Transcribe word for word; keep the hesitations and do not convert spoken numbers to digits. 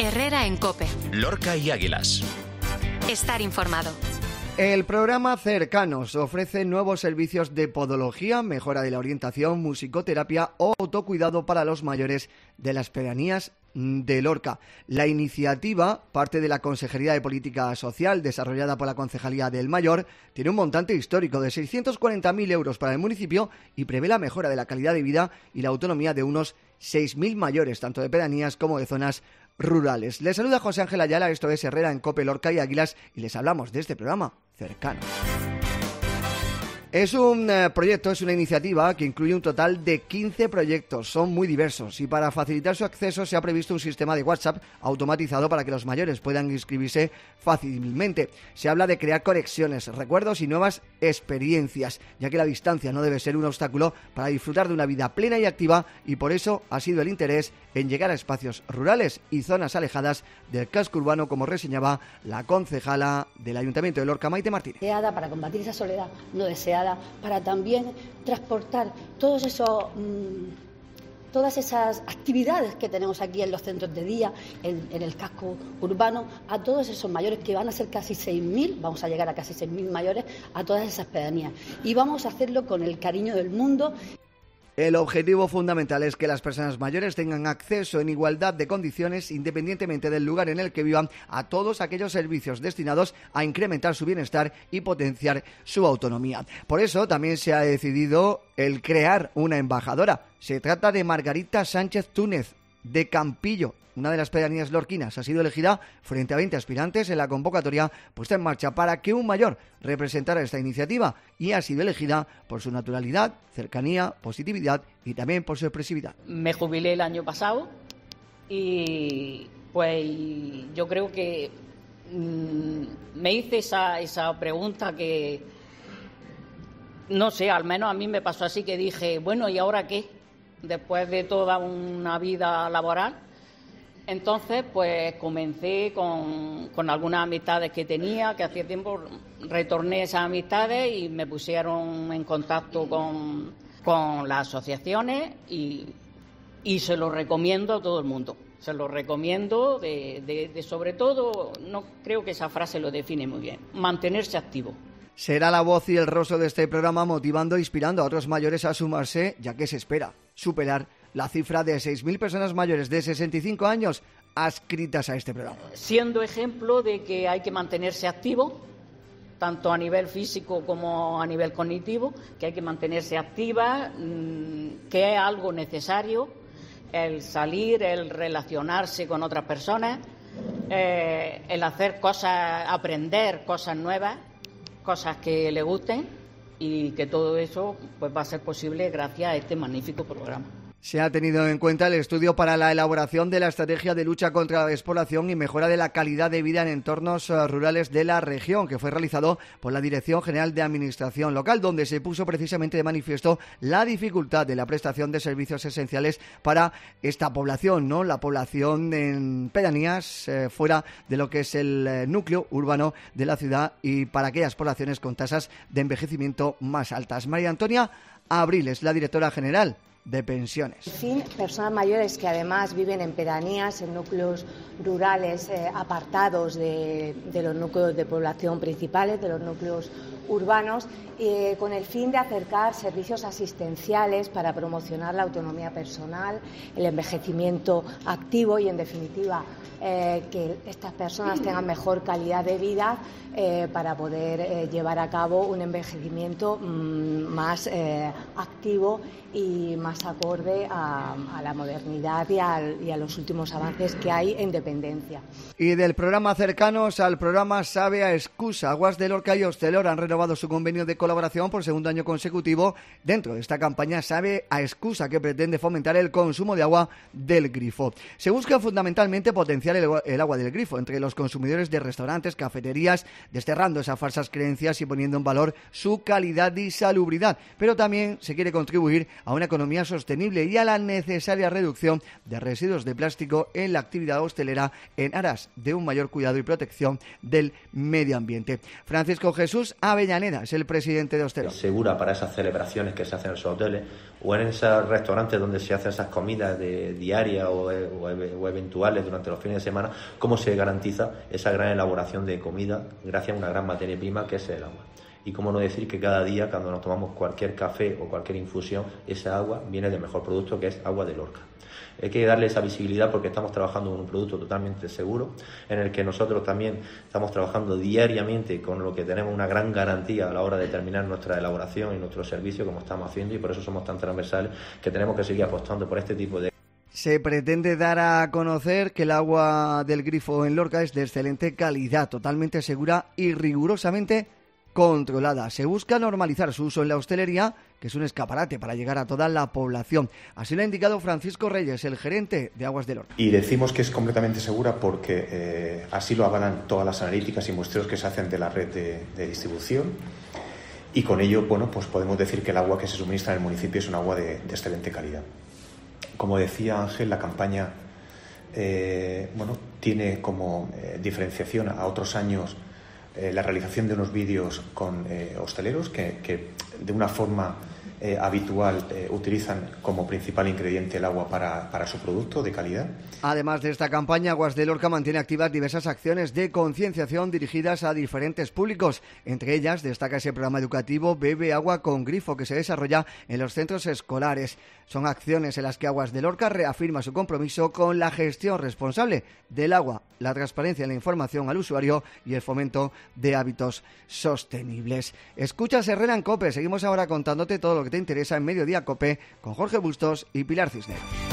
Herrera en COPE. Lorca y Águilas. Estar informado. El programa Cercanos ofrece nuevos servicios de podología, mejora de la orientación, musicoterapia o autocuidado para los mayores de las pedanías de Lorca. La iniciativa, parte de la Consejería de Política Social desarrollada por la Concejalía del Mayor, tiene un montante histórico de seiscientos cuarenta mil euros para el municipio y prevé la mejora de la calidad de vida y la autonomía de unos seis mil mayores, tanto de pedanías como de zonas rurales. Les saluda José Ángel Ayala, esto es Herrera en COPE, Lorca y Águilas, y les hablamos de este programa Cercanos. Es un eh, proyecto, es una iniciativa que incluye un total de quince proyectos, son muy diversos y para facilitar su acceso se ha previsto un sistema de WhatsApp automatizado para que los mayores puedan inscribirse fácilmente. Se habla de crear conexiones, recuerdos y nuevas experiencias, ya que la distancia no debe ser un obstáculo para disfrutar de una vida plena y activa, y por eso ha sido el interés en llegar a espacios rurales y zonas alejadas del casco urbano, como reseñaba la concejala del Ayuntamiento de Lorca, Maite Martínez. Deseada para combatir esa soledad no deseada, para también transportar todos esos, mmm, todas esas actividades que tenemos aquí en los centros de día, en, en el casco urbano, a todos esos mayores, que van a ser casi seis mil, vamos a llegar a casi seis mil mayores, a todas esas pedanías. Y vamos a hacerlo con el cariño del mundo. El objetivo fundamental es que las personas mayores tengan acceso en igualdad de condiciones, independientemente del lugar en el que vivan, a todos aquellos servicios destinados a incrementar su bienestar y potenciar su autonomía. Por eso también se ha decidido el crear una embajadora. Se trata de Margarita Sánchez Túnez, de Campillo. Una de las pedanías lorquinas ha sido elegida frente a veinte aspirantes en la convocatoria puesta en marcha para que un mayor representara esta iniciativa, y ha sido elegida por su naturalidad, cercanía, positividad y también por su expresividad. Me jubilé el año pasado y pues yo creo que mmm, me hice esa, esa pregunta que, no sé, al menos a mí me pasó así, que dije, bueno, ¿y ahora qué? Después de toda una vida laboral. Entonces, pues comencé con, con algunas amistades que tenía, que hacía tiempo retorné esas amistades y me pusieron en contacto con, con las asociaciones y, y se lo recomiendo a todo el mundo. Se lo recomiendo, de, de, de sobre todo, no creo que esa frase lo define muy bien, mantenerse activo. Será la voz y el rostro de este programa motivando e inspirando a otros mayores a sumarse, ya que se espera superar la cifra de seis mil personas mayores de sesenta y cinco años adscritas a este programa. Siendo ejemplo de que hay que mantenerse activo, tanto a nivel físico como a nivel cognitivo, que hay que mantenerse activa, que es algo necesario, el salir, el relacionarse con otras personas, eh, el hacer cosas, aprender cosas nuevas, cosas que le gusten, y que todo eso pues va a ser posible gracias a este magnífico programa. Se ha tenido en cuenta el estudio para la elaboración de la estrategia de lucha contra la despoblación y mejora de la calidad de vida en entornos rurales de la región, que fue realizado por la Dirección General de Administración Local, donde se puso precisamente de manifiesto la dificultad de la prestación de servicios esenciales para esta población, ¿no? La población en pedanías, eh, fuera de lo que es el eh, núcleo urbano de la ciudad, y para aquellas poblaciones con tasas de envejecimiento más altas. María Antonia Abril es la directora general de pensiones. En fin, personas mayores que además viven en pedanías, en núcleos rurales eh, apartados de, de los núcleos de población principales, de los núcleos urbanos, eh, con el fin de acercar servicios asistenciales para promocionar la autonomía personal, el envejecimiento activo y, en definitiva, eh, que estas personas tengan mejor calidad de vida eh, para poder eh, llevar a cabo un envejecimiento mmm, más eh, activo y más acorde a, a la modernidad y, al, y a los últimos avances que hay en dependencia. Y del programa Cercanos al programa Sabe a Excusa. Aguas de Lorca y Hostelor han renovado su convenio de colaboración por segundo año consecutivo dentro de esta campaña Sabe a Excusa, que pretende fomentar el consumo de agua del grifo. Se busca fundamentalmente potenciar el, el agua del grifo entre los consumidores de restaurantes, cafeterías, desterrando esas falsas creencias y poniendo en valor su calidad y salubridad. Pero también se quiere contribuir a una economía sostenible y a la necesaria reducción de residuos de plástico en la actividad hostelera en aras de un mayor cuidado y protección del medio ambiente. Francisco Jesús Ávila Avellaneda es el presidente de Hostelor. Segura para esas celebraciones que se hacen en esos hoteles o en esos restaurantes donde se hacen esas comidas de diarias o, o, o eventuales durante los fines de semana, cómo se garantiza esa gran elaboración de comida gracias a una gran materia prima que es el agua. Y cómo no decir que cada día, cuando nos tomamos cualquier café o cualquier infusión, esa agua viene del mejor producto, que es agua de Lorca. Hay que darle esa visibilidad porque estamos trabajando con un producto totalmente seguro, en el que nosotros también estamos trabajando diariamente con lo que tenemos una gran garantía a la hora de terminar nuestra elaboración y nuestro servicio, como estamos haciendo, y por eso somos tan transversales, que tenemos que seguir apostando por este tipo de... Se pretende dar a conocer que el agua del grifo en Lorca es de excelente calidad, totalmente segura y rigurosamente controlada. Se busca normalizar su uso en la hostelería, que es un escaparate para llegar a toda la población. Así lo ha indicado Francisco Reyes, el gerente de Aguas de Lorca. Y decimos que es completamente segura porque eh, así lo avalan todas las analíticas y muestreos que se hacen de la red de, de distribución. Y con ello, bueno, pues podemos decir que el agua que se suministra en el municipio es un agua de, de excelente calidad. Como decía Ángel, la campaña eh, bueno, tiene como eh, diferenciación a otros años Eh, la realización de unos vídeos con eh, hosteleros que, que de una forma eh, habitual eh, utilizan como principal ingrediente el agua para, para su producto de calidad. Además de esta campaña, Aguas de Lorca mantiene activas diversas acciones de concienciación dirigidas a diferentes públicos. Entre ellas destaca ese programa educativo Bebe Agua con Grifo que se desarrolla en los centros escolares. Son acciones en las que Aguas de Lorca reafirma su compromiso con la gestión responsable del agua, la transparencia en la información al usuario y el fomento de hábitos sostenibles. Escuchas Herrera en COPE. Seguimos ahora contándote todo lo que te interesa en Mediodía COPE con Jorge Bustos y Pilar Cisneros.